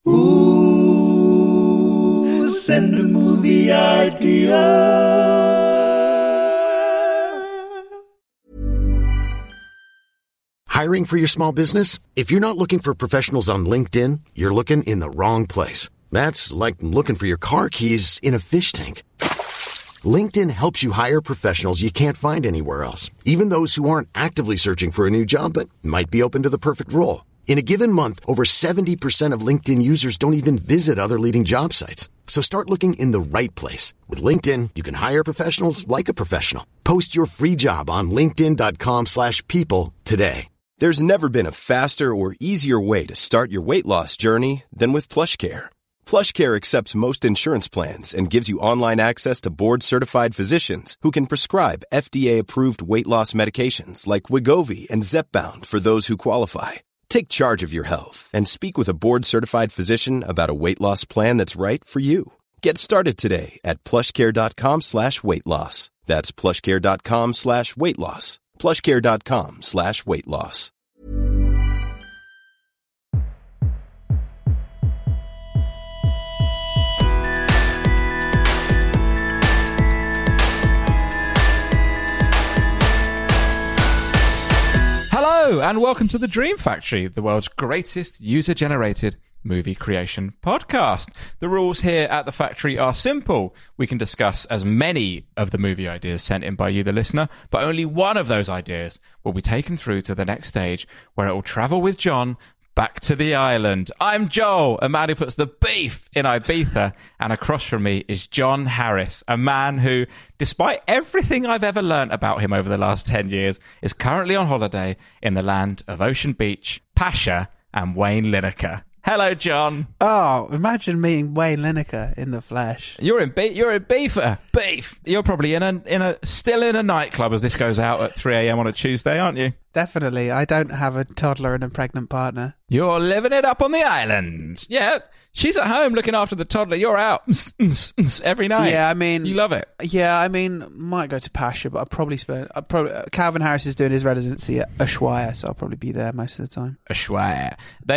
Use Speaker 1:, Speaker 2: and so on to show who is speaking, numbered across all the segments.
Speaker 1: Ooh, send a movie idea.
Speaker 2: Hiring for your small business? If you're not looking for professionals on LinkedIn, you're looking in the wrong place. That's like looking for your car keys in a fish tank. LinkedIn helps you hire professionals you can't find anywhere else, even those who aren't actively searching for a new job but might be open to the perfect role. In a given month, over 70% of LinkedIn users don't even visit other leading job sites. So start looking in the right place. With LinkedIn, you can hire professionals like a professional. Post your free job on linkedin.com/people today.
Speaker 3: There's never been a faster or easier way to start your weight loss journey than with PlushCare. PlushCare accepts most insurance plans and gives you online access to board-certified physicians who can prescribe FDA-approved weight loss medications like Wegovy and Zepbound for those who qualify. Take charge of your health and speak with a board-certified physician about a weight loss plan that's right for you. Get started today at plushcare.com/weight loss. That's plushcare.com/weight loss. plushcare.com/weight loss.
Speaker 4: Hello, and welcome to The Dream Factory, the world's greatest user-generated movie creation podcast. The rules here at the factory are simple. We can discuss as many of the movie ideas sent in by you, the listener, but only one of those ideas will be taken through to the next stage, where it will travel with John back to the island. I'm Joel, a man who puts the beef in Ibiza, and across from me is John Harris, a man who, despite everything I've ever learnt about him over the last 10 years, is currently on holiday in the land of Ocean Beach, Pasha, and Wayne Lineker. Hello, John.
Speaker 5: Oh, imagine meeting Wayne Lineker in the flesh.
Speaker 4: You're in Beef. You're probably still in a nightclub as this goes out at 3 a.m. on a Tuesday, aren't you?
Speaker 5: Definitely. I don't have a toddler and a pregnant partner.
Speaker 4: You're living it up on the island. Yeah, she's at home looking after the toddler. You're out every night.
Speaker 5: Yeah, I mean,
Speaker 4: you love it.
Speaker 5: Yeah, I mean, might go to Pasha, but Calvin Harris is doing his residency at Ushuaia, so I'll probably be there most of the time.
Speaker 4: Ushuaia.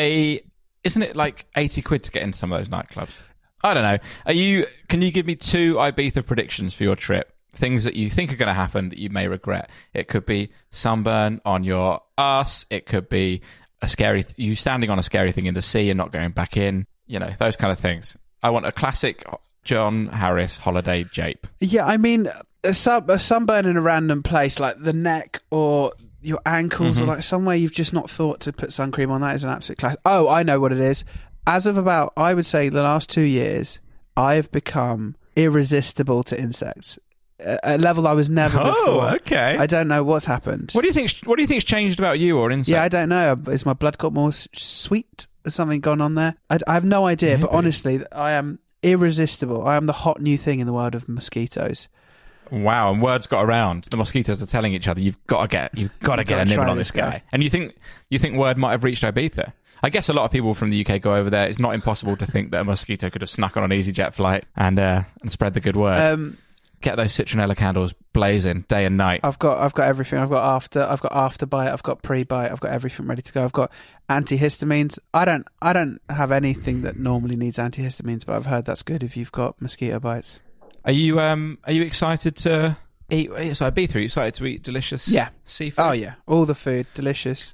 Speaker 4: Isn't it like 80 quid to get into some of those nightclubs? I don't know. Can you give me 2 Ibiza predictions for your trip? Things that you think are going to happen that you may regret. It could be sunburn on your ass. It could be you standing on a scary thing in the sea and not going back in. You know, those kind of things. I want a classic John Harris holiday jape.
Speaker 5: Yeah, I mean, a sunburn in a random place like the neck or your ankles, or like somewhere you've just not thought to put sun cream on. That is an absolute class. Oh, I know what it is. As of about, I would say, the last 2 years, I've become irresistible to insects. A level I was never before.
Speaker 4: Oh, okay.
Speaker 5: I don't know what's happened.
Speaker 4: What do you think's changed about you or insects?
Speaker 5: Yeah, I don't know. Is my blood got more sweet? Has something gone on there? I have no idea. Maybe. But honestly, I am irresistible. I am the hot new thing in the world of mosquitoes.
Speaker 4: Wow, and word's got around. The mosquitoes are telling each other, you've got to get a nibble on this guy. And you think word might have reached Ibiza? I guess a lot of people from the UK go over there. It's not impossible to think that a mosquito could have snuck on an EasyJet flight and spread the good word. Get those citronella candles blazing day and night.
Speaker 5: I've got everything. I've got after bite. I've got pre-bite. I've got everything ready to go. I've got antihistamines. I don't have anything that normally needs antihistamines, but I've heard that's good if you've got mosquito bites.
Speaker 4: Are you excited to eat? So I'd be through. Excited to eat delicious seafood.
Speaker 5: Oh yeah, all the food delicious.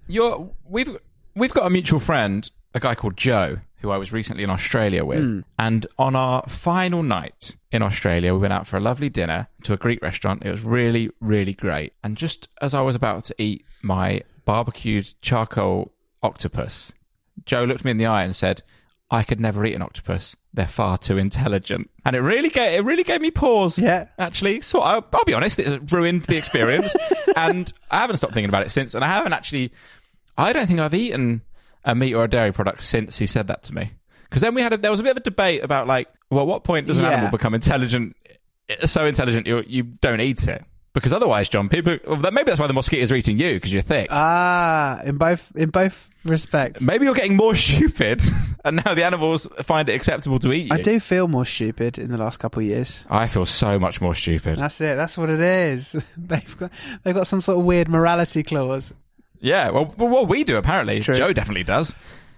Speaker 4: We've got a mutual friend, a guy called Joe, who I was recently in Australia with, and on our final night in Australia, we went out for a lovely dinner to a Greek restaurant. It was really, really great. And just as I was about to eat my barbecued charcoal octopus, Joe looked me in the eye and said, "I could never eat an octopus. They're far too intelligent." And it really gave me pause. Yeah, actually. So I'll be honest, it ruined the experience, and I haven't stopped thinking about it since. And I don't think I've eaten a meat or a dairy product since he said that to me. Because then there was a bit of a debate about at what point does an animal become intelligent, so intelligent you don't eat it? Because otherwise, John, maybe that's why the mosquitoes are eating you, because you're thick.
Speaker 5: In both respects.
Speaker 4: Maybe you're getting more stupid, and now the animals find it acceptable to eat you.
Speaker 5: I do feel more stupid in the last couple of years.
Speaker 4: I feel so much more stupid.
Speaker 5: That's it. That's what it is. They've got some sort of weird morality clause.
Speaker 4: Yeah, well, we do apparently.
Speaker 5: True.
Speaker 4: Joe definitely does.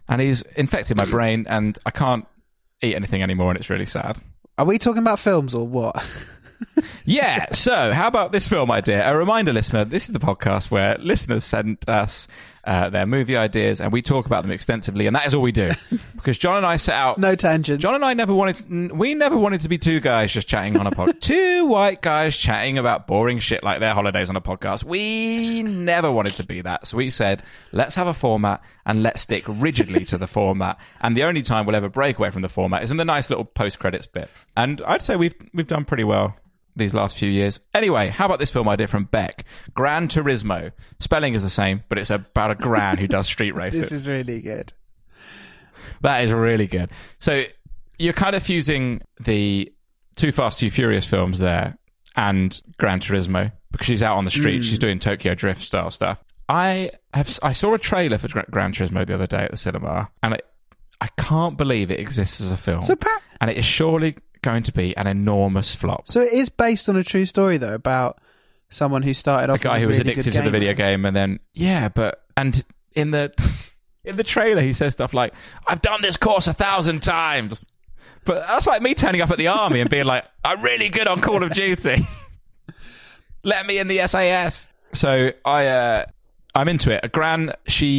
Speaker 4: and he's infected my brain, and I can't eat anything anymore, and it's really sad.
Speaker 5: Are we talking about films or what?
Speaker 4: Yeah, so how about this film idea? A reminder, listener, this is the podcast where listeners send us their movie ideas and we talk about them extensively, and that is all we do. Because John and I set out...
Speaker 5: No tangents.
Speaker 4: John and I never wanted to be two guys just chatting on a podcast. Two white guys chatting about boring shit like their holidays on a podcast. We never wanted to be that. So we said, let's have a format and let's stick rigidly to the format. And the only time we'll ever break away from the format is in the nice little post-credits bit. And I'd say we've done pretty well these last few years. Anyway, how about this film idea from Beck? Gran Turismo. Spelling is the same, but it's about a gran who does street races.
Speaker 5: This is really good.
Speaker 4: That is really good. So you're kind of fusing the Too Fast, Too Furious films there and Gran Turismo, because she's out on the street. She's doing Tokyo Drift style stuff. I saw a trailer for Gran Turismo the other day at the cinema, and I can't believe it exists as a film. And it is surely going to be an enormous flop.
Speaker 5: So it is based on a true story, though, about someone who started off
Speaker 4: a guy who was addicted to the video game, and then and in the trailer he says stuff like, "I've done this course 1,000 times," but that's like me turning up at the army and being like, "I'm really good on Call of Duty. Let me in the SAS." So I'm into it. A gran,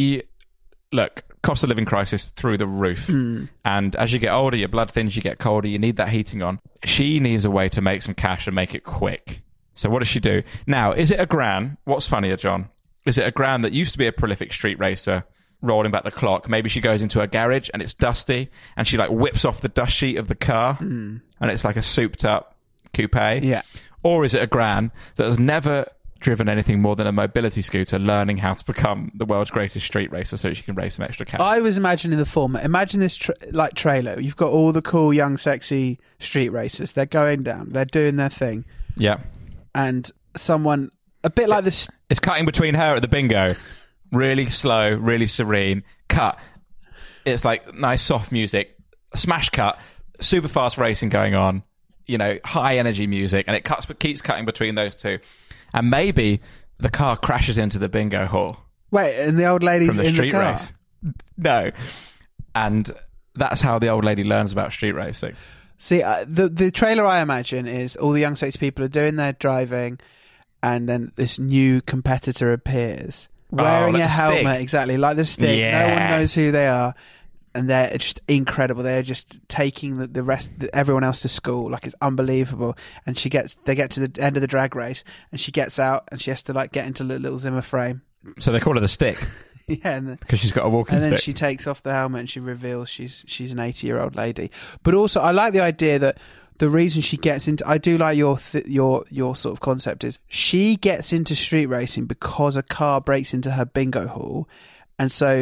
Speaker 4: cost of living crisis through the roof. And as you get older, your blood thins, you get colder, you need that heating on. She needs a way to make some cash and make it quick. So what does she do? Now, is it a gran? What's funnier, John? Is it a gran that used to be a prolific street racer, rolling back the clock? Maybe she goes into a garage and it's dusty, and she like whips off the dust sheet of the car, and it's like a souped up coupe.
Speaker 5: Yeah.
Speaker 4: Or is it a gran that has never driven anything more than a mobility scooter, learning how to become the world's greatest street racer so she can race some extra cash?
Speaker 5: I was imagining the format. Imagine this trailer. You've got all the cool, young, sexy street racers. They're going down. They're doing their thing.
Speaker 4: Yeah.
Speaker 5: And someone, a bit like this...
Speaker 4: It's cutting between her at the bingo. Really slow, really serene. Cut. It's like nice, soft music. Smash cut. Super fast racing going on. High energy music. And it keeps cutting between those two. And maybe the car crashes into the bingo hall.
Speaker 5: Wait, and the old lady's
Speaker 4: from the
Speaker 5: in
Speaker 4: street
Speaker 5: the car?
Speaker 4: race. No. And that's how the old lady learns about street racing.
Speaker 5: See, the trailer I imagine is all the young sexy people are doing their driving, and then this new competitor appears wearing
Speaker 4: like
Speaker 5: a
Speaker 4: the
Speaker 5: helmet,
Speaker 4: Stick.
Speaker 5: Exactly, like the Stick.
Speaker 4: Yes.
Speaker 5: No one knows who they are. And they're just incredible. They're just taking the rest, everyone else to school. Like, it's unbelievable. And they get to the end of the drag race, and she gets out, and she has to get into a little Zimmer frame.
Speaker 4: So they call her the Stick.
Speaker 5: Yeah,
Speaker 4: because she's got a walking stick.
Speaker 5: And then she takes off the helmet and she reveals she's an 80-year-old lady. But also, I like the idea that the reason she gets into... I do like your sort of concept is she gets into street racing because a car breaks into her bingo hall. And so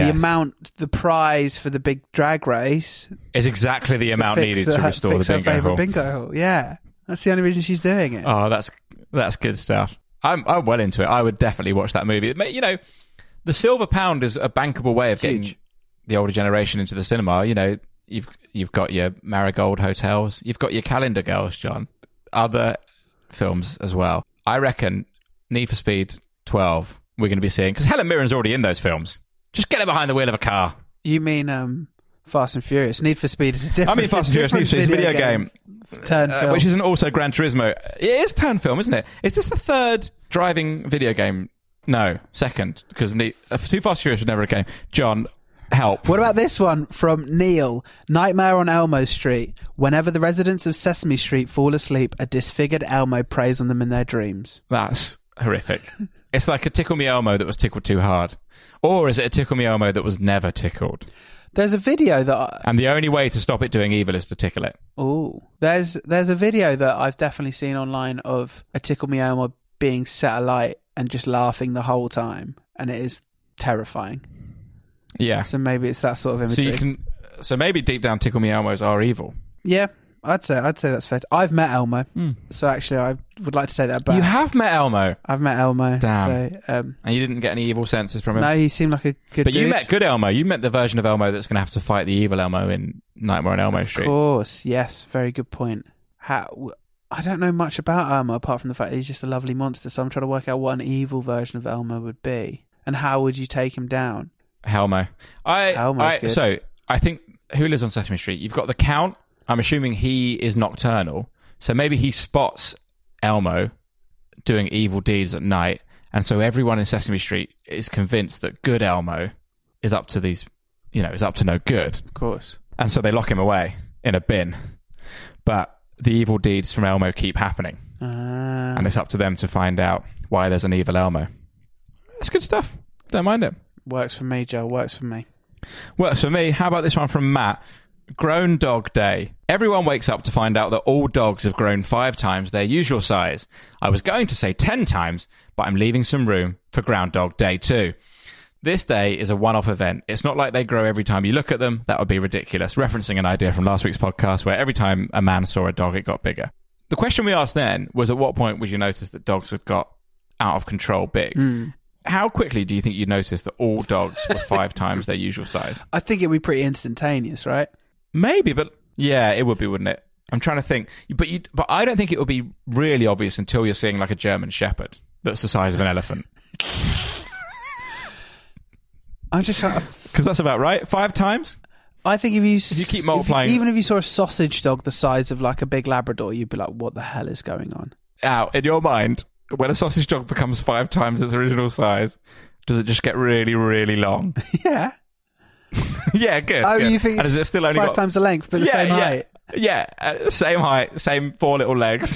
Speaker 5: the prize for the big drag race
Speaker 4: is exactly the amount needed to restore the
Speaker 5: bingo hall. Yeah, that's the only reason she's doing it.
Speaker 4: Oh, that's good stuff. I'm well into it. I would definitely watch that movie. The silver pound is a bankable way of getting the older generation into the cinema. You've got your Marigold hotels, you've got your Calendar Girls, John. Other films as well. I reckon Need for Speed 12. We're going to be seeing, because Helen Mirren's already in those films. Just get her behind the wheel of a car.
Speaker 5: You mean Fast and Furious? Need for Speed is a different...
Speaker 4: I mean Fast and Furious, Need for Speed is a video game.
Speaker 5: Turn film.
Speaker 4: Which isn't also Gran Turismo. It is turn film, isn't it? Is this the third driving video game? No, second. Because Too Fast and Furious was never a game. John, help.
Speaker 5: What about this one from Neil? Nightmare on Elmo Street. Whenever the residents of Sesame Street fall asleep, a disfigured Elmo preys on them in their dreams.
Speaker 4: That's horrific. It's like a Tickle Me Elmo that was tickled too hard. Or is it a Tickle Me Elmo that was never tickled?
Speaker 5: There's a video that...
Speaker 4: And the only way to stop it doing evil is to tickle it.
Speaker 5: Oh, there's a video that I've definitely seen online of a Tickle Me Elmo being set alight and just laughing the whole time. And it is terrifying.
Speaker 4: Yeah.
Speaker 5: So maybe it's that sort of imagery.
Speaker 4: So maybe deep down Tickle Me Elmos are evil.
Speaker 5: Yeah. I'd say that's fair. I've met Elmo, so actually I would like to say that back.
Speaker 4: You have met Elmo?
Speaker 5: I've met Elmo.
Speaker 4: Damn.
Speaker 5: So,
Speaker 4: and you didn't get any evil senses from him?
Speaker 5: No, he seemed like a good dude.
Speaker 4: But you met good Elmo. You met the version of Elmo that's going to have to fight the evil Elmo in Nightmare on Elmo Street.
Speaker 5: Of course, yes. Very good point. I don't know much about Elmo apart from the fact that he's just a lovely monster, so I'm trying to work out what an evil version of Elmo would be. And how would you take him down?
Speaker 4: Helmo.
Speaker 5: Helmo's good.
Speaker 4: So I think who lives on Sesame Street? You've got the Count. I'm assuming he is nocturnal. So maybe he spots Elmo doing evil deeds at night. And so everyone in Sesame Street is convinced that good Elmo is up to these, is up to no good.
Speaker 5: Of course.
Speaker 4: And so they lock him away in a bin. But the evil deeds from Elmo keep happening. And it's up to them to find out why there's an evil Elmo. It's good stuff. Don't mind it.
Speaker 5: Works for me, Joe. Works for me.
Speaker 4: Works for me. How about this one from Matt? Grown Dog Day. Everyone wakes up to find out that all dogs have grown 5 times their usual size. I was going to say 10 times, but I'm leaving some room for Groundhog Day too. This day is a one-off event. It's not like they grow every time you look at them. That would be ridiculous. Referencing an idea from last week's podcast where every time a man saw a dog, it got bigger. The question we asked then was, at what point would you notice that dogs have got out of control big? How quickly do you think you'd notice that all dogs were 5 times their usual size?
Speaker 5: I think it'd be pretty instantaneous, right?
Speaker 4: Maybe, but yeah, it would be, wouldn't it? I'm trying to think. But I don't think it would be really obvious until you're seeing like a German Shepherd that's the size of an elephant.
Speaker 5: I'm just trying to...
Speaker 4: Because that's about right. 5 times?
Speaker 5: I think if you
Speaker 4: keep multiplying...
Speaker 5: even if you saw a sausage dog the size of like a big Labrador, you'd be like, what the hell is going on?
Speaker 4: Out in your mind, when a sausage dog becomes 5 times its original size, does it just get really, really long?
Speaker 5: Yeah.
Speaker 4: Yeah, good.
Speaker 5: Oh,
Speaker 4: good.
Speaker 5: you think
Speaker 4: and is it still only
Speaker 5: 5 times the length, but the same height?
Speaker 4: Yeah, same height, same 4 little legs.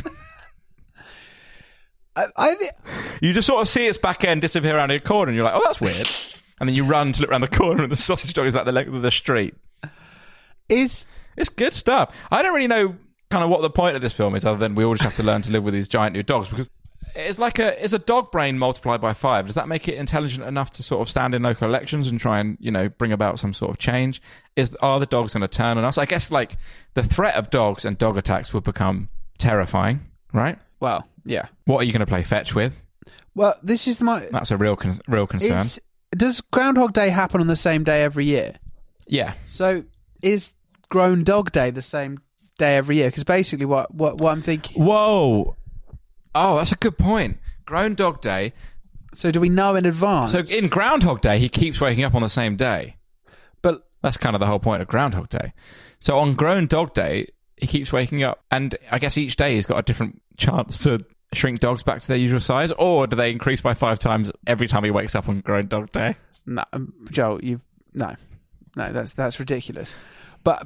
Speaker 4: You just sort of see its back end disappear around a corner, and you're like, oh, that's weird. And then you run to look around the corner, and the sausage dog is like the length of the street. It's good stuff. I don't really know kind of what the point of this film is, other than we all just have to learn to live with these giant new dogs, because it's a dog brain multiplied by 5. Does that make it intelligent enough to sort of stand in local elections and try and, bring about some sort of change? Are the dogs going to turn on us? I guess like the threat of dogs and dog attacks would become terrifying, right?
Speaker 5: Well, yeah.
Speaker 4: What are you going to play fetch with?
Speaker 5: Well, this is
Speaker 4: That's a real concern.
Speaker 5: Does Groundhog Day happen on the same day every year?
Speaker 4: Yeah.
Speaker 5: So is Grown Dog Day the same day every year? Because basically what I'm thinking...
Speaker 4: Whoa. Oh, that's a good point. Grown Dog Day.
Speaker 5: So do we know in advance?
Speaker 4: So in Groundhog Day, he keeps waking up on the same day.
Speaker 5: But
Speaker 4: that's kind of the whole point of Groundhog Day. So on Grown Dog Day, he keeps waking up, and I guess each day he's got a different chance to shrink dogs back to their usual size, or do they increase by 5 times every time he wakes up on Grown Dog Day?
Speaker 5: No, Joel, no, that's ridiculous. But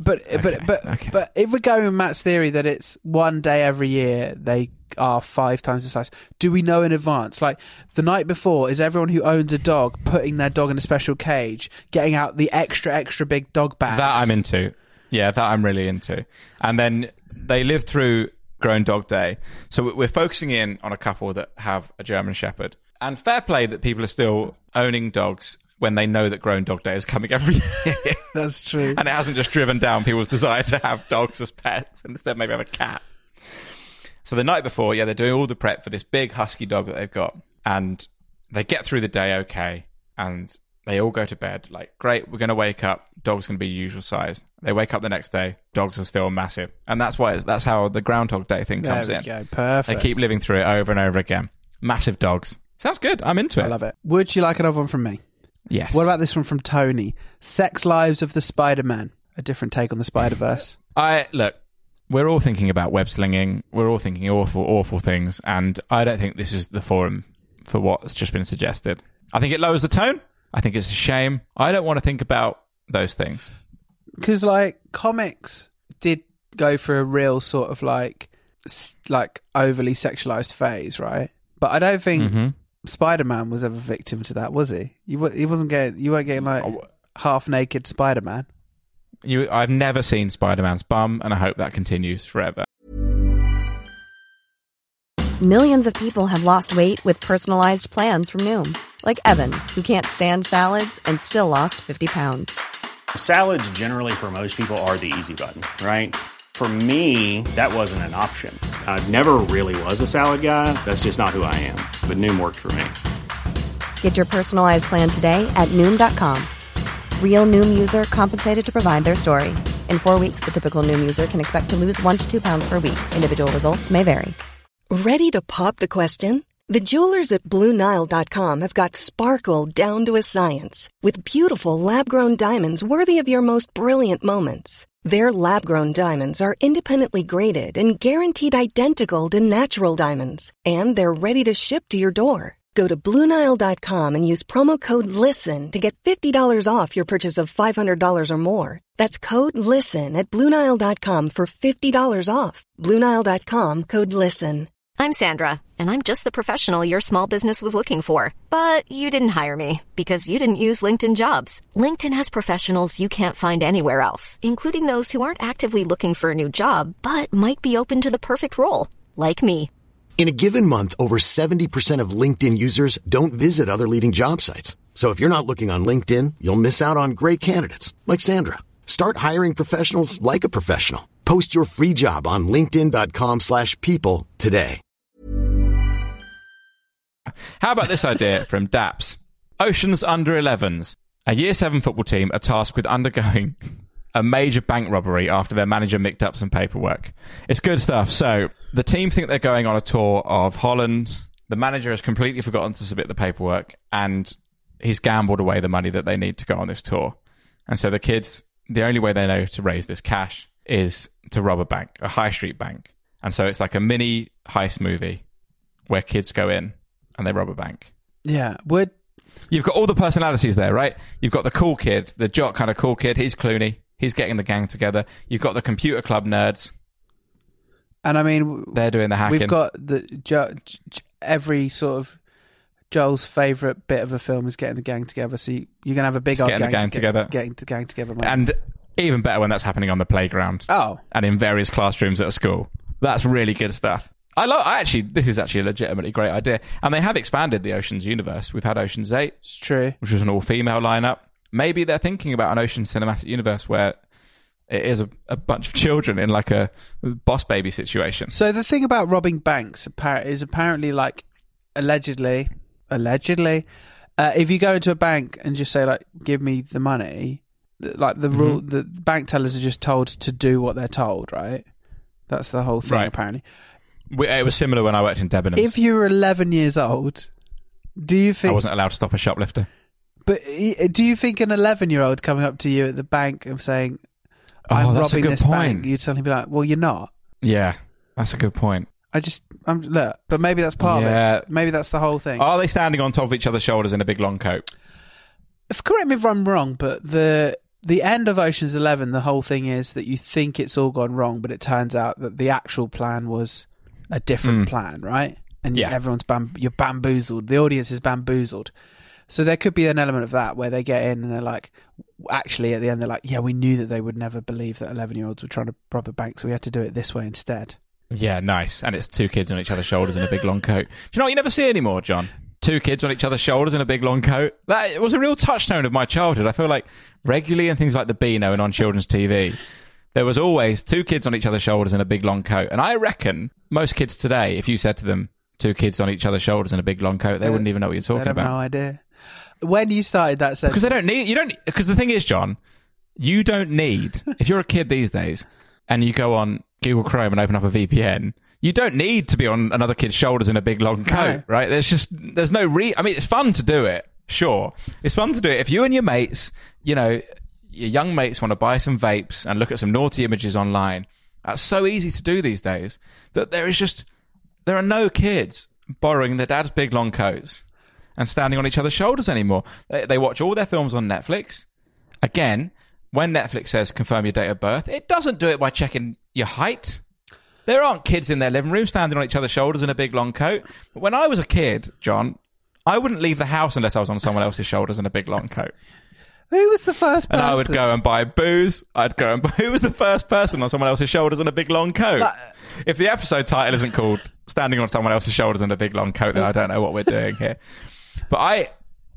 Speaker 5: if we're going with Matt's theory that it's one day every year they are 5 times the size, do we know in advance? Like the night before, is everyone who owns a dog putting their dog in a special cage, getting out the extra big dog bags?
Speaker 4: That I'm into. Yeah, that I'm really into. And then they live through Grown Dog Day. So we're focusing in on a couple that have a German Shepherd. And fair play that people are still owning dogs when they know that Grown Dog Day is coming every year.
Speaker 5: That's true.
Speaker 4: And it hasn't just driven down people's desire to have dogs as pets, and instead maybe have a cat. So the night before, they're doing all the prep for this big husky dog that they've got. And they get through the day okay, and they all go to bed. Like, great, we're going to wake up. Dog's going to be usual size. They wake up the next day. Dogs are still massive. And that's how the Groundhog Day thing comes in.
Speaker 5: There we go. Perfect.
Speaker 4: They keep living through it over and over again. Massive dogs. Sounds good. I'm into it.
Speaker 5: I love it. Would you like another one from me?
Speaker 4: Yes.
Speaker 5: What about this one from Tony? Sex Lives of the Spider-Man. A different take on the Spider-Verse.
Speaker 4: Look, we're all thinking about web slinging. We're all thinking awful, awful things. And I don't think this is the forum for what's just been suggested. I think it lowers the tone. I think it's a shame. I don't want to think about those things.
Speaker 5: Because, comics did go for a real sort of, overly sexualized phase, right? But I don't think Spider-Man was ever victim to that, was he? You weren't getting, half-naked Spider-Man.
Speaker 4: I've never seen Spider-Man's bum, and I hope that continues forever.
Speaker 6: Millions of people have lost weight with personalized plans from Noom. Like Evan, who can't stand salads and still lost 50 pounds.
Speaker 7: Salads generally for most people are the easy button, right? For me, that wasn't an option. I never really was a salad guy. That's just not who I am. But Noom worked for me.
Speaker 6: Get your personalized plan today at Noom.com. Real Noom user compensated to provide their story. In 4 weeks, the typical Noom user can expect to lose 1 to 2 pounds per week. Individual results may vary.
Speaker 8: Ready to pop the question? The jewelers at BlueNile.com have got sparkle down to a science with beautiful lab-grown diamonds worthy of your most brilliant moments. Their lab-grown diamonds are independently graded and guaranteed identical to natural diamonds, and they're ready to ship to your door. Go to BlueNile.com and use promo code LISTEN to get $50 off your purchase of $500 or more. That's code LISTEN at BlueNile.com for $50 off. BlueNile.com, code LISTEN.
Speaker 9: I'm Sandra, and I'm just the professional your small business was looking for. But you didn't hire me because you didn't use LinkedIn Jobs. LinkedIn has professionals you can't find anywhere else, including those who aren't actively looking for a new job, but might be open to the perfect role, like me.
Speaker 2: In a given month, over 70% of LinkedIn users don't visit other leading job sites. So if you're not looking on LinkedIn, you'll miss out on great candidates like Sandra. Start hiring professionals like a professional. Post your free job on linkedin.com/people today.
Speaker 4: How about this idea from Daps? Ocean's Under-11s. A Year 7 football team are tasked with undergoing a major bank robbery after their manager mixed up some paperwork. It's good stuff. So, the team think they're going on a tour of Holland. The manager has completely forgotten to submit the paperwork, and he's gambled away the money that they need to go on this tour. And so the kids, the only way they know to raise this cash is to rob a bank, a high street bank. And so it's like a mini heist movie where kids go in and they rob a bank.
Speaker 5: Yeah.
Speaker 4: You've got all the personalities there, right? You've got the cool kid, the jock kind of cool kid. He's Clooney. He's getting the gang together. You've got the computer club nerds.
Speaker 5: And I mean,
Speaker 4: they're doing the hacking.
Speaker 5: We've got every sort of Joel's favourite bit of a film is getting the gang together. So you're going to have a big old gang together. Getting the gang together. Moment.
Speaker 4: And even better when that's happening on the playground.
Speaker 5: Oh.
Speaker 4: And in various classrooms at a school. That's really good stuff. This is actually a legitimately great idea. And they have expanded the Ocean's universe. We've had Ocean's 8.
Speaker 5: It's true.
Speaker 4: Which was an all-female lineup. Maybe they're thinking about an Ocean's cinematic universe where it is a bunch of children in like a Boss Baby situation.
Speaker 5: So the thing about robbing banks is apparently like allegedly, if you go into a bank and just say like, give me the money, like the rule, the bank tellers are just told to do what they're told, right? That's the whole thing, right. Apparently.
Speaker 4: It was similar when I worked in Debenhams.
Speaker 5: If you were 11 years old, do you think...
Speaker 4: I wasn't allowed to stop a shoplifter.
Speaker 5: But do you think an 11-year-old coming up to you at the bank and saying, I'm robbing this bank, you'd suddenly be like, well, you're not.
Speaker 4: Yeah, that's a good point.
Speaker 5: Look, but maybe that's part of it. Maybe that's the whole thing.
Speaker 4: Are they standing on top of each other's shoulders in a big long coat?
Speaker 5: Correct me if I'm wrong, but the end of Ocean's 11, the whole thing is that you think it's all gone wrong, but it turns out that the actual plan was a different plan, right? And everyone's you're bamboozled. The audience is bamboozled. So there could be an element of that where they get in and they're like, actually at the end they're like, yeah, we knew that they would never believe that 11-year-olds were trying to rob a bank, so we had to do it this way instead.
Speaker 4: Yeah, nice. And it's two kids on each other's shoulders in a big long coat. Do you know what you never see anymore, John? Two kids on each other's shoulders in a big long coat. That was a real touchstone of my childhood. I feel like regularly in things like the Beano and on children's TV, there was always two kids on each other's shoulders in a big long coat. And I reckon most kids today, if you said to them, two kids on each other's shoulders in a big long coat, they wouldn't even know what you're talking about.
Speaker 5: No idea. When you started that sentence...
Speaker 4: Because the thing is, John, you don't need, if you're a kid these days and you go on Google Chrome and open up a VPN, you don't need to be on another kid's shoulders in a big long coat, right? There's no I mean, it's fun to do it, sure. It's fun to do it. If you and your mates, your young mates want to buy some vapes and look at some naughty images online, that's so easy to do these days that there are no kids borrowing their dad's big long coats and standing on each other's shoulders anymore. They watch all their films on Netflix. Again, when Netflix says confirm your date of birth, it doesn't do it by checking your height. There aren't kids in their living room standing on each other's shoulders in a big long coat. But when I was a kid, John, I wouldn't leave the house unless I was on someone else's shoulders in a big long coat.
Speaker 5: Who was the first person?
Speaker 4: And I would go and buy booze. Who was the first person on someone else's shoulders in a big long coat? If the episode title isn't called Standing on Someone Else's Shoulders in a Big Long Coat, then I don't know what we're doing here. But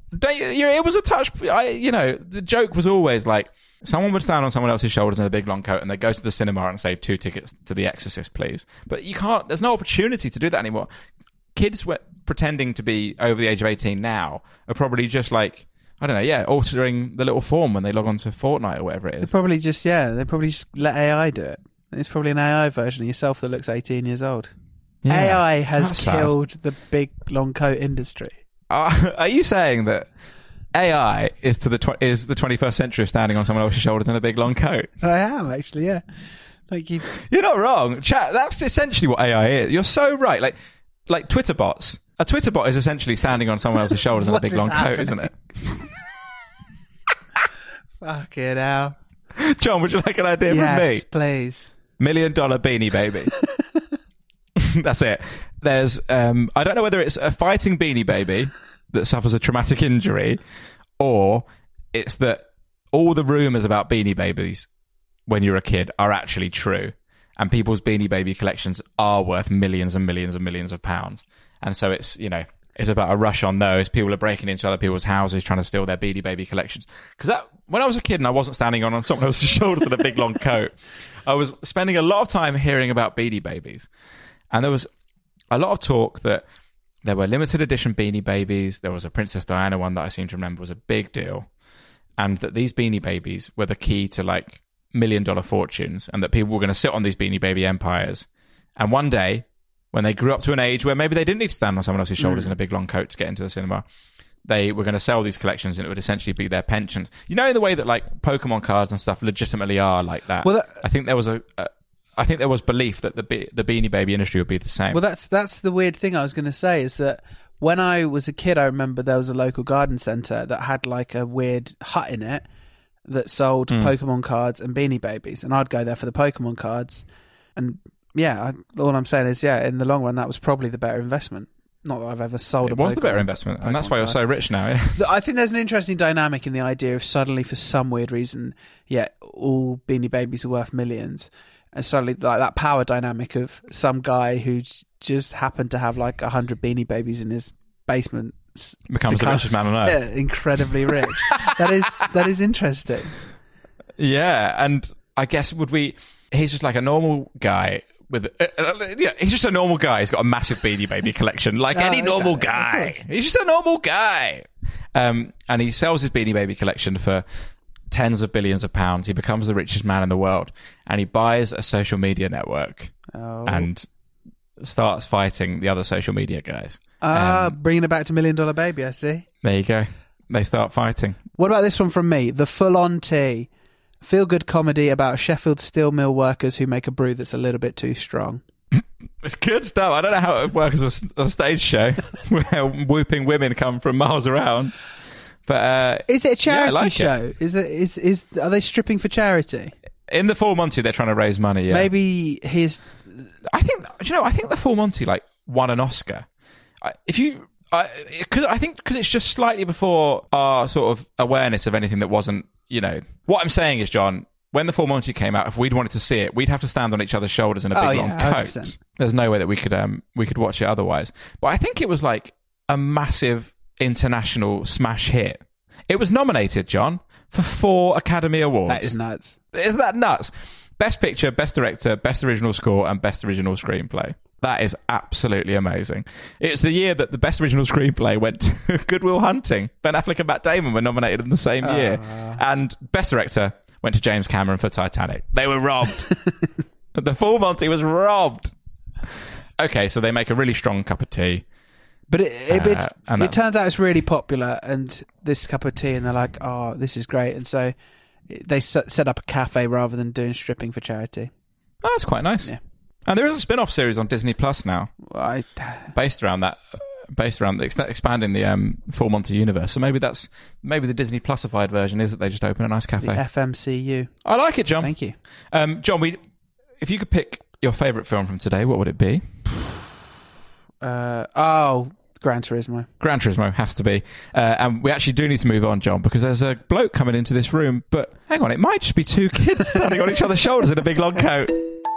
Speaker 4: it was a touch. The joke was always like, someone would stand on someone else's shoulders in a big long coat and they go to the cinema and say 2 tickets to The Exorcist, please. But you can't, there's no opportunity to do that anymore. Kids pretending to be over the age of 18 now are probably just like, I don't know, altering the little form when they log on to Fortnite or whatever it is.
Speaker 5: They probably just let AI do it. It's probably an AI version of yourself that looks 18 years old.
Speaker 4: Yeah,
Speaker 5: AI has
Speaker 4: that's sad.
Speaker 5: killed the big long coat industry.
Speaker 4: Are you saying that AI is the 21st century of standing on someone else's shoulders in a big long coat?
Speaker 5: I am, actually, yeah. Thank you.
Speaker 4: You're not wrong, chat. That's essentially what AI is. You're so right. Like Twitter bots. A Twitter bot is essentially standing on someone else's shoulders in a big long coat, isn't it?
Speaker 5: Fucking hell.
Speaker 4: John, would you like an idea from me?
Speaker 5: Yes, please.
Speaker 4: $1 Million Beanie Baby. That's it. There's I don't know whether it's a fighting Beanie Baby that suffers a traumatic injury, or it's that all the rumours about Beanie Babies when you're a kid are actually true, and people's Beanie Baby collections are worth millions and millions and millions of pounds. And so it's, it's about a rush on those. People are breaking into other people's houses trying to steal their Beanie Baby collections. Because when I was a kid and I wasn't standing on someone else's shoulders in a big long coat, I was spending a lot of time hearing about Beanie Babies. And there was a lot of talk that there were limited edition Beanie Babies. There was a Princess Diana one that I seem to remember was a big deal. And that these Beanie Babies were the key to $1 million fortunes, and that people were going to sit on these Beanie Baby empires. And one day, when they grew up to an age where maybe they didn't need to stand on someone else's shoulders in a big long coat to get into the cinema, they were going to sell these collections, and it would essentially be their pensions. In the way that Pokemon cards and stuff legitimately are like that. Well, I think there was belief that the Beanie Baby industry would be the same.
Speaker 5: Well, that's the weird thing I was going to say, is that when I was a kid, I remember there was a local garden centre that had a weird hut in it that sold Pokemon cards and Beanie Babies, and I'd go there for the Pokemon cards. And yeah, all I'm saying is, in the long run, that was probably the better investment. Not that I've ever sold
Speaker 4: it. It was the better investment, and that's why you're so rich now. Yeah?
Speaker 5: I think there's an interesting dynamic in the idea of suddenly, for some weird reason, all Beanie Babies are worth millions. And suddenly, that power dynamic of some guy who just happened to have 100 Beanie Babies in his basement
Speaker 4: becomes the richest man on earth.
Speaker 5: Yeah, incredibly rich. that is interesting.
Speaker 4: Yeah, and I guess he's just a normal guy with he's just a normal guy. He's got a massive Beanie Baby collection, any normal guy. He's just a normal guy. And he sells his Beanie Baby collection for tens of billions of pounds. He becomes the richest man in the world, and he buys a social media network and starts fighting the other social media guys.
Speaker 5: Bringing it back to $1 Million Baby, I see.
Speaker 4: There you go. They start fighting.
Speaker 5: What about this one from me? The Full-On Tea. Feel-good comedy about Sheffield steel mill workers who make a brew that's a little bit too strong.
Speaker 4: It's good stuff. I don't know how it works as a stage show where whooping women come from miles around. But
Speaker 5: is it a charity show? It. Are they stripping for charity?
Speaker 4: In the Full Monty, they're trying to raise money. Yeah,
Speaker 5: maybe
Speaker 4: I think the Full Monty won an Oscar. Because it's just slightly before our sort of awareness of anything that wasn't. What I'm saying is, John, when the Full Monty came out, if we'd wanted to see it, we'd have to stand on each other's shoulders in a big long coat. 100%. There's no way that we could watch it otherwise. But I think it was a massive international smash hit. It was nominated, John, for 4 Academy Awards.
Speaker 5: That is nuts.
Speaker 4: Isn't that nuts? Best Picture, Best Director, Best Original Score, and Best Original Screenplay. That is absolutely amazing. It's the year that the Best Original Screenplay went to Good Will Hunting. Ben Affleck and Matt Damon were nominated in the same year. And Best Director went to James Cameron for Titanic. They were robbed. The Full Monty was robbed. Okay, so they make a really strong cup of tea.
Speaker 5: But it turns out it's really popular, and this cup of tea, and they're like, oh, this is great. And so they set up a cafe rather than doing stripping for charity.
Speaker 4: Oh, that's quite nice. Yeah. And there is a spin-off series on Disney Plus now, based around expanding the Full Monty universe. So maybe the Disney Plusified version is that they just open a nice cafe.
Speaker 5: The FMCU.
Speaker 4: I like it, John.
Speaker 5: Thank you,
Speaker 4: John. If you could pick your favourite film from today, what would it be?
Speaker 5: Gran Turismo.
Speaker 4: Gran Turismo has to be. And we actually do need to move on, John, because there's a bloke coming into this room. But hang on, it might just be 2 kids standing on each other's shoulders in a big long coat.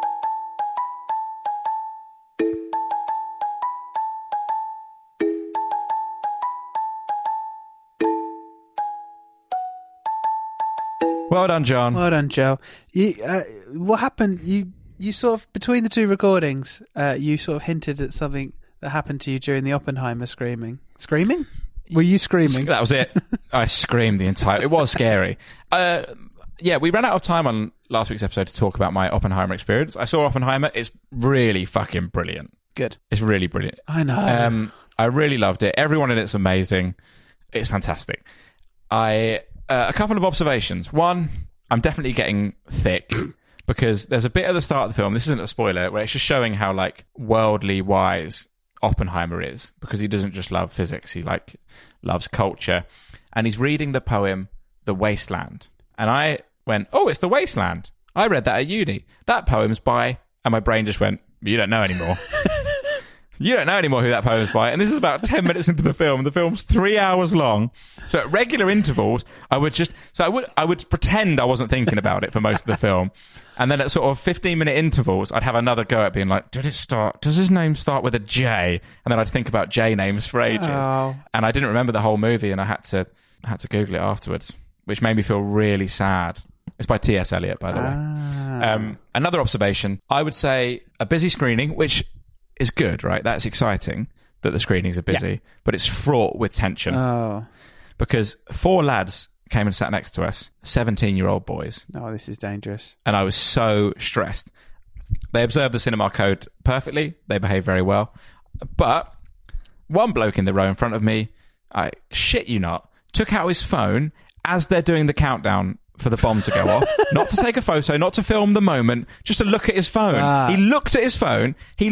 Speaker 4: Well done, John.
Speaker 5: Well done, Joe. What happened? You sort of, between the 2 recordings, you sort of hinted at something that happened to you during the Oppenheimer screaming. Screaming? Were you screaming?
Speaker 4: That was it. I screamed the entire... It was scary. We ran out of time on last week's episode to talk about my Oppenheimer experience. I saw Oppenheimer. It's really fucking brilliant.
Speaker 5: Good.
Speaker 4: It's really brilliant.
Speaker 5: I know.
Speaker 4: I really loved it. Everyone in it's amazing. It's fantastic. A couple of observations. One, I'm definitely getting thick because there's a bit at the start of the film, this isn't a spoiler, where it's just showing how like worldly wise Oppenheimer is, because he doesn't just love physics, he like loves culture. And he's reading the poem The Wasteland. And I went, oh, it's The Wasteland. I read that at uni. That poem's by... And my brain just went, you don't know anymore. You don't know anymore who that poem's by. And this is about 10 minutes into the film. The film's 3 hours long. So at regular intervals, I would pretend I wasn't thinking about it for most of the film. And then at sort of 15-minute intervals, I'd have another go at being like, does his name start with a J? And then I'd think about J names for ages. Oh. And I didn't remember the whole movie, and I had to Google it afterwards, which made me feel really sad. It's by T.S. Eliot, by the way. Another observation, I would say a busy screening, which is good, right? That's exciting that the screenings are busy, but it's fraught with tension. Oh. Because 4 lads came and sat next to us, 17-year-old boys.
Speaker 5: Oh, this is dangerous.
Speaker 4: And I was so stressed. They observed the cinema code perfectly. They behaved very well. But one bloke in the row in front of me, I shit you not, took out his phone as they're doing the countdown for the bomb to go off. Not to take a photo, not to film the moment, just to look at his phone. He looked at his phone.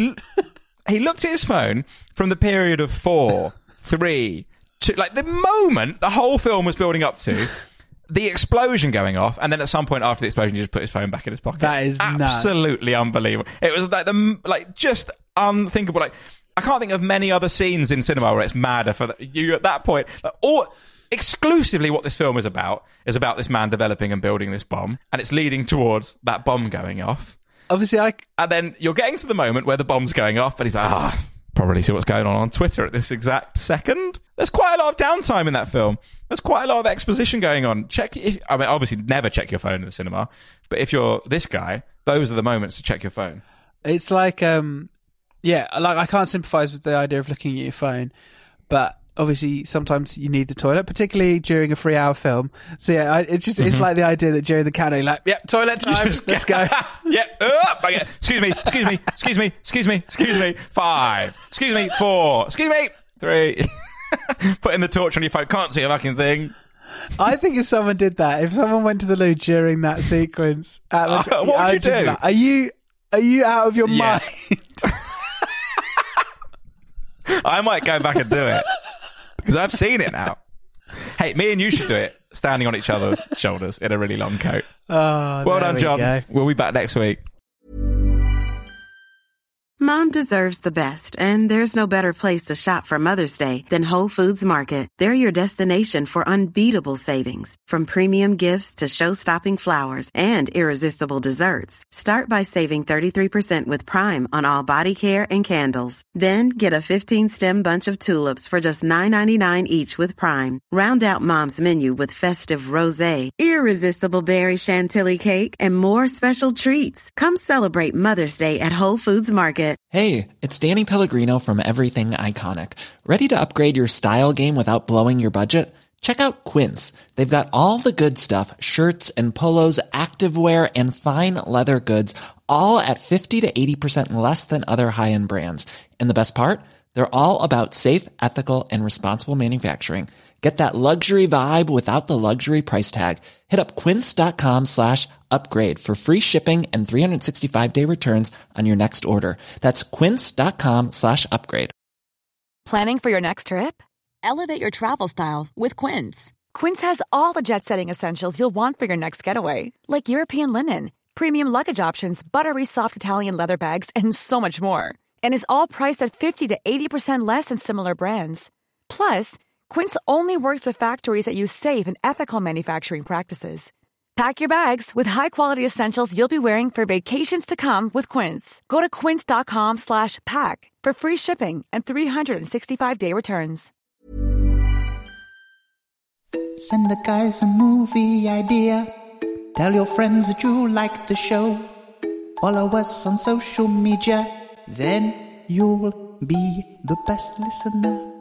Speaker 4: He looked at his phone from the period of 4, 3, 2, like the moment the whole film was building up to, the explosion going off, and then at some point after the explosion, he just put his phone back in his pocket.
Speaker 5: That is
Speaker 4: absolutely
Speaker 5: nuts.
Speaker 4: Unbelievable. It was like just unthinkable. Like, I can't think of many other scenes in cinema where it's madder for you at that point. Like, exclusively what this film is about this man developing and building this bomb, and it's leading towards that bomb going off.
Speaker 5: Obviously,
Speaker 4: and then you're getting to the moment where the bomb's going off, and he's like, probably see what's going on Twitter at this exact second. There's quite a lot of downtime in that film. There's quite a lot of exposition going on. Obviously, never check your phone in the cinema, but if you're this guy, those are the moments to check your phone.
Speaker 5: It's like, I can't sympathise with the idea of looking at your phone, but obviously sometimes you need the toilet, particularly during a 3-hour film. So yeah, it's like the idea that during the countdown, you're like, yep, toilet time, let's go.
Speaker 4: Yep, excuse me, 5, excuse me, 4, excuse me, 3. Putting the torch on your phone, can't see a fucking thing.
Speaker 5: I think if someone did that, if someone went to the loo during that sequence,
Speaker 4: what would you do?
Speaker 5: Like, are you out of your mind?
Speaker 4: I might go back and do it. Because I've seen it now. Hey, me and you should do it, standing on each other's shoulders in a really long coat.
Speaker 5: Oh,
Speaker 4: well done, John. We'll be back next week.
Speaker 10: Mom deserves the best, and there's no better place to shop for Mother's Day than Whole Foods Market. They're your destination for unbeatable savings, from premium gifts to show-stopping flowers and irresistible desserts. Start by saving 33% with Prime on all body care and candles. Then get a 15-stem bunch of tulips for just $9.99 each with Prime. Round out Mom's menu with festive rosé, irresistible berry chantilly cake, and more special treats. Come celebrate Mother's Day at Whole Foods Market.
Speaker 11: Hey, it's Danny Pellegrino from Everything Iconic. Ready to upgrade your style game without blowing your budget? Check out Quince. They've got all the good stuff, shirts and polos, activewear, and fine leather goods, all at 50 to 80% less than other high-end brands. And the best part? They're all about safe, ethical, and responsible manufacturing. Get that luxury vibe without the luxury price tag. Hit up quince.com/upgrade for free shipping and 365-day returns on your next order. That's quince.com/upgrade.
Speaker 12: Planning for your next trip? Elevate your travel style with Quince. Quince has all the jet-setting essentials you'll want for your next getaway, like European linen, premium luggage options, buttery soft Italian leather bags, and so much more. And is all priced at 50 to 80% less than similar brands. Plus, Quince only works with factories that use safe and ethical manufacturing practices. Pack your bags with high-quality essentials you'll be wearing for vacations to come with Quince. Go to quince.com/pack for free shipping and 365-day returns.
Speaker 1: Send the guys a movie idea. Tell your friends that you like the show. Follow us on social media. Then you'll be the best listener.